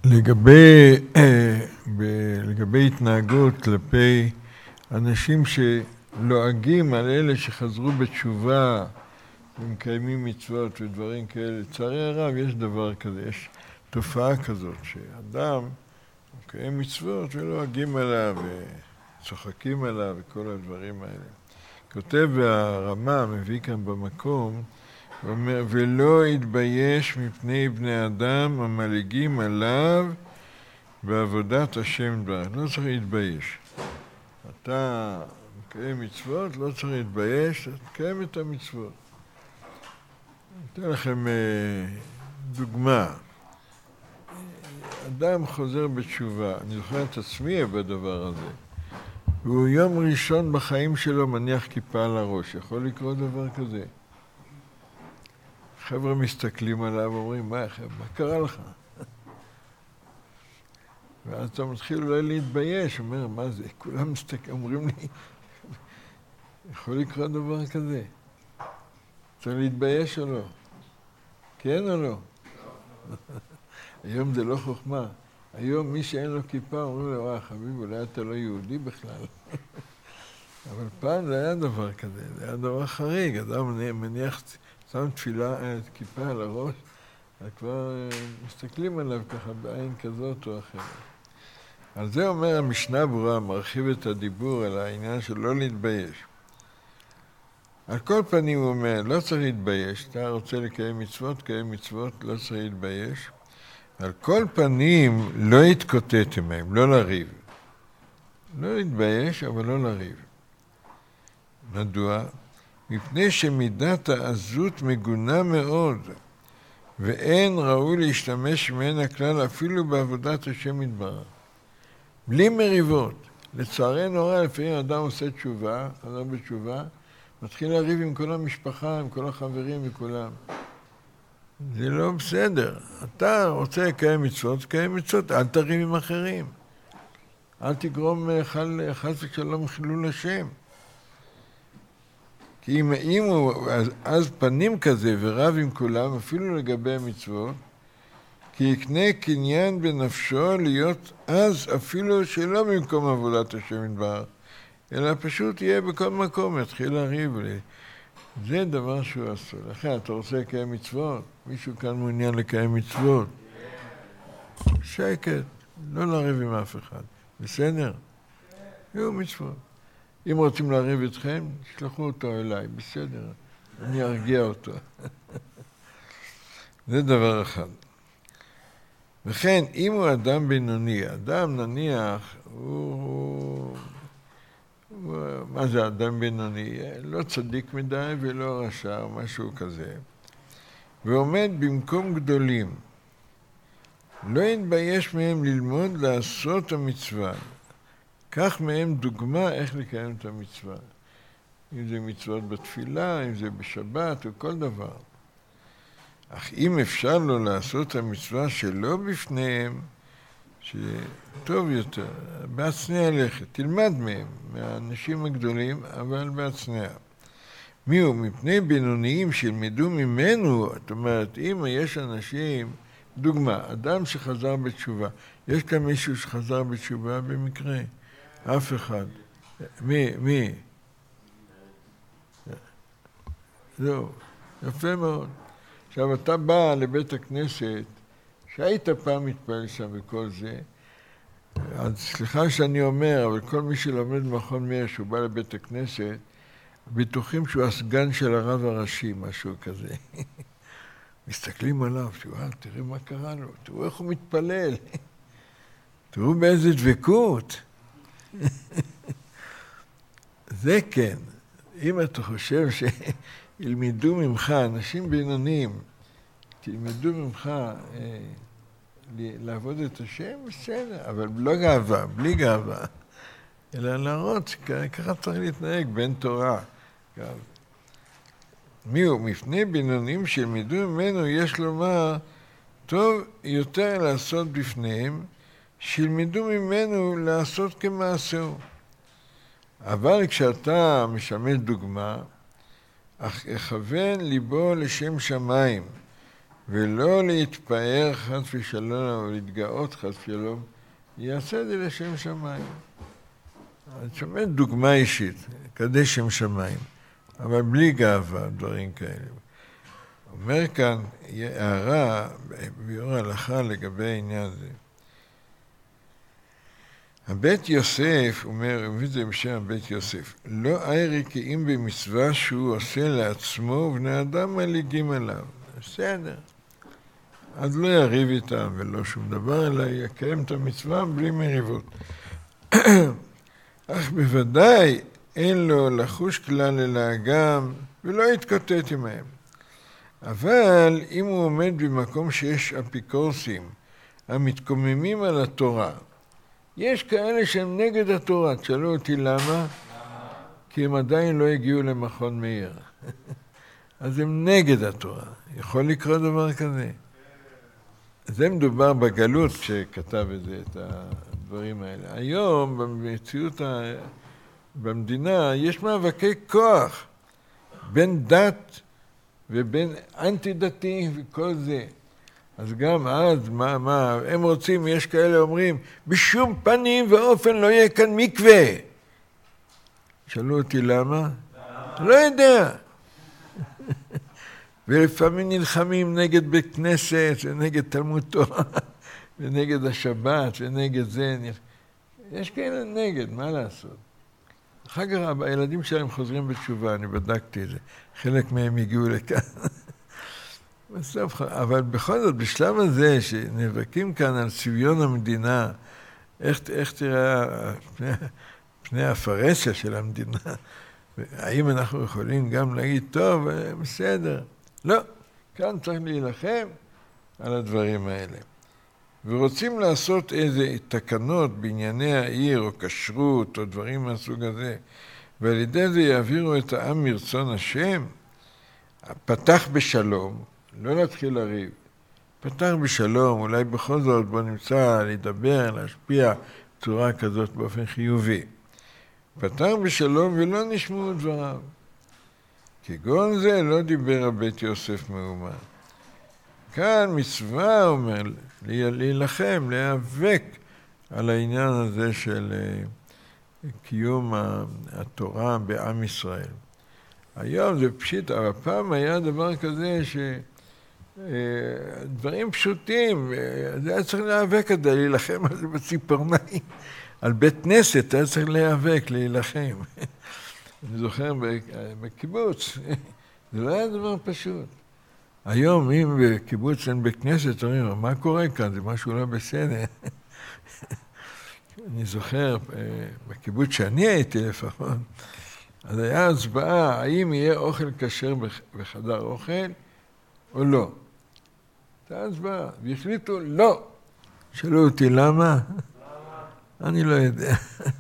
לגבי התנהגות כלפי אנשים שלועגים על אלה שחזרו בתשובה ומקיימים מצוות ודברים כאלה, לצערי הרב יש דבר כזה, יש תופעה כזאת שאדם מקיים מצוות ולועגים עליו וצוחקים עליו וכל הדברים האלה. כותב הרמה, מביא כאן במקום, הוא אומר, ולא יתבייש מפני בני אדם המלעיגים עליו בעבודת השם יתברך. לא צריך להתבייש. אתה מקיים מצוות, לא צריך להתבייש, תקיים את המצוות. אתן לכם דוגמה. אדם חוזר בתשובה, אני זוכר את עצמי בדבר הזה. הוא יום ראשון בחיים שלו מניח כיפה על הראש. יכול לקרות דבר כזה? חבר'ה מסתכלים עליו ואומרים, מה קרה לך? ואז אתה מתחיל אולי להתבייש, אומר, מה זה? כולם מסתכלים, אומרים לי, יכול לקרות דבר כזה? צריך להתבייש או לא? כן או לא? היום זה לא חוכמה. היום מי שאין לו כיפה אומרים לו, חביב, אולי אתה לא יהודי בכלל. אבל פעם זה היה דבר כזה, זה היה דבר חריג. אדם מניח, שם תפילה, כיפה על הראש, וכבר מסתכלים עליו ככה בעין כזאת או אחרת. על זה אומר המשנה ברורה, מרחיב את הדיבור על העניין של לא להתבייש. על כל פנים הוא אומר, לא צריך להתבייש, אתה רוצה לקיים מצוות, קיים מצוות, לא צריך להתבייש. על כל פנים לא התקוטטתם מהם, לא לריב. לא להתבייש, אבל לא לריב. מדוע? מפני שמידת העזות מגונה מאוד, ואין ראוי להשתמש ממנה כלל אפילו בעבודת השם יתברך. בלי מריבות. לצערנו הרב, לפעמים אדם עושה תשובה, חזר בתשובה, מתחיל לריב עם כל המשפחה, עם כל החברים וכולם. זה לא בסדר. אתה רוצה לקיים מצוות, קיים מצוות, אל תריב עם אחרים. אל תגרום חס ושלום חילול השם. כי אם הוא אז פנים כזה ורב עם כולם, אפילו לגבי המצוות, כי יקנה קניין בנפשו להיות אז אפילו שלא במקום עבודת השם יתברך, אלא פשוט יהיה בכל מקום, יתחיל לריב. זה דבר שהוא אסור. לכן, אתה רוצה לקיים מצוות? מישהו כאן מעוניין לקיים מצוות? שקט, לא לריב עם אף אחד. בסדר? יהיו מצוות. אם רוצים לריב אתכם, תשלחו אותו אליי, בסדר. אני ארגיע אותו. זה דבר אחד. וכן, אם הוא אדם בינוני, אדם נניח, מה זה אדם בינוני? לא צדיק מדי ולא רשע, או משהו כזה. ועומד במקום גדולים. לא יתבייש מהם ללמוד לעשות המצווה. קח מהם דוגמה איך לקיים את המצווה. אם זה מצוות בתפילה, אם זה בשבת או כל דבר. אך אם אפשר לו לעשות המצווה שלא בפניהם, שטוב יותר, בהצנע לכת, תלמד מהם, מהאנשים הגדולים, אבל בהצנע. מי הוא? מפני בינוניים שילמדו ממנו, זאת אומרת, אם יש אנשים, דוגמה, אדם שחזר בתשובה, יש כאן מישהו שחזר בתשובה במקרה? אף אחד. מי? זהו, יפה מאוד. עכשיו, אתה בא לבית הכנסת, שהיית פעם מתפעל שם וכל זה, אז סליחה שאני אומר, אבל כל מי שלומד במכון מאיר, שהוא בא לבית הכנסת, בטוחים שהוא הסגן של הרב הראשי, משהו כזה. מסתכלים עליו, תראו מה קרה לו, תראו איך הוא מתפלל, תראו באיזה דבקות. זה כן, אם אתה חושב שילמדו ממך, אנשים בינוניים, תלמדו ממך לעבוד את השם, בסדר, אבל לא גאווה, בלי גאווה, אלא להראות שככה צריך להתנהג בין תורה. מי הוא? מפני בינוניים שילמדו ממנו, יש לומר, טוב יותר לעשות בפניהם, שילמדו ממנו לעשות כמעשהו. אבל כשאתה משמש דוגמה, אך אכוון ליבו לשם שמיים, ולא להתפאר חס ושלום, או להתגאות חס ושלום, יעשה את זה לשם שמיים. את שומעת דוגמה אישית, קדש שם שמיים, אבל בלי גאווה, דברים כאלה. אומר כאן, הערה, ביאור ההלכה לגבי העניין הזה. הבית יוסף, אומר, מביא את זה בשם הבית יוסף, לא איירי כי אם במצווה שהוא עושה לעצמו ובני אדם מליגים עליו. בסדר. אז לא יריב איתם ולא שום דבר, אלא יקיים את המצווה בלי מריבות. אך בוודאי אין לו לחוש כלל אלא גם, ולא יתקוטט עמהם. אבל אם הוא עומד במקום שיש אפיקורסים המתקוממים על התורה, יש כאלה שהם נגד התורה. תשאלו אותי למה? כי הם עדיין לא הגיעו למכון מאיר. אז הם נגד התורה. יכול לקרות דבר כזה. זה מדובר בגלות שכתב את זה, את הדברים האלה. היום במציאות במדינה יש מאבקי כוח בין דת ובין אנטי דתי וכל זה. אז גם אז, מה, הם רוצים, יש כאלה אומרים, בשום פנים ואופן לא יהיה כאן מקווה. שאלו אותי למה? לא יודע. ולפעמים נלחמים נגד בית כנסת, ונגד תלמוד תורה, ונגד השבת, ונגד זה. יש כאלה נגד, מה לעשות? אחר כך הילדים שלהם חוזרים בתשובה, אני בדקתי את זה. חלק מהם הגיעו לכאן. בסוף, אבל בכל זאת, בשלב הזה שנאבקים כאן על צביון המדינה, איך תראה פני הפרסיה של המדינה? האם אנחנו יכולים גם להגיד, טוב, בסדר. לא, כאן צריך להילחם על הדברים האלה. ורוצים לעשות איזה תקנות בענייני העיר, או כשרות, או דברים מהסוג הזה, ועל ידי זה יעבירו את העם מרצון השם, פתח בשלום, לא להתחיל לריב, פתח בשלום, אולי בכל זאת בוא נמצא לדבר, להשפיע בצורה כזאת באופן חיובי. פתח בשלום ולא נשמעו דבריו. כגון זה לא דיבר הבית יוסף מאומה. כאן מצווה אומר להילחם, להיאבק על העניין הזה של קיום התורה בעם ישראל. היום זה פשיט, אבל פעם היה דבר כזה שדברים פשוטים, זה היה צריך להיאבק כדי להילחם על זה בציפורניים. על בית כנסת היה צריך להיאבק, להילחם. אני זוכר בקיבוץ, זה לא היה דבר פשוט. היום אם בקיבוץ אין בית כנסת, אומרים, מה קורה כאן? זה משהו לא בסדר. אני זוכר, בקיבוץ שאני הייתי לפחות, אז היה הצבעה, האם יהיה אוכל כשר בחדר אוכל או לא. הייתה הצבעה, והחליטו לא. שאלו אותי למה? אני לא יודע.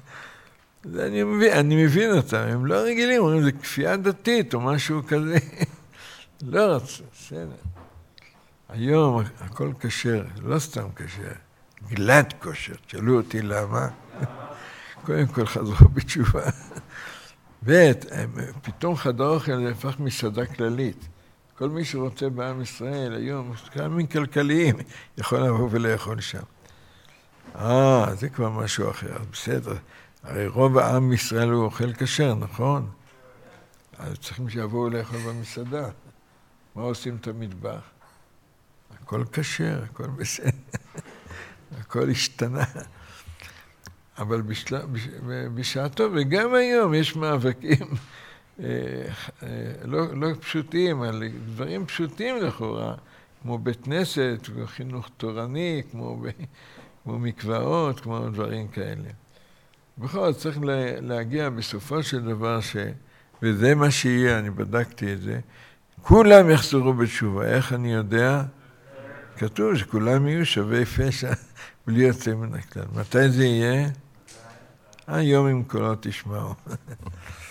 אני מבין אותם, הם לא רגילים, אומרים, זה כפייה דתית או משהו כזה. לא רצו, בסדר. היום הכל כשר, לא סתם כשר, גלד כושר. שאלו אותי למה? קודם כל חזרו בתשובה. ופתאום חדר אוכל זה הפך מסעדה כללית. כל מי שרוצה בעם ישראל היום, כמה כלכליים, יכול לבוא ולאכול שם. זה כבר משהו אחר, בסדר. הרי רוב העם ישראל הוא אוכל כשר, נכון? אז צריכים שיבואו לאכול במסעדה. מה עושים את המטבח? הכל כשר, הכל בסדר. הכל השתנה. אבל בשעתו, וגם היום יש מאבקים לא פשוטים, על דברים פשוטים לכאורה, כמו בית כנסת, חינוך תורני, כמו מקוואות, כמו דברים כאלה. בכל זאת צריך להגיע בסופו של דבר וזה מה שיהיה, אני בדקתי את זה, כולם יחזרו בתשובה. איך אני יודע? כתוב שכולם יהיו שווה פשע בלי יוצא מן הכלל. מתי זה יהיה? היום עם קולות תשמעו.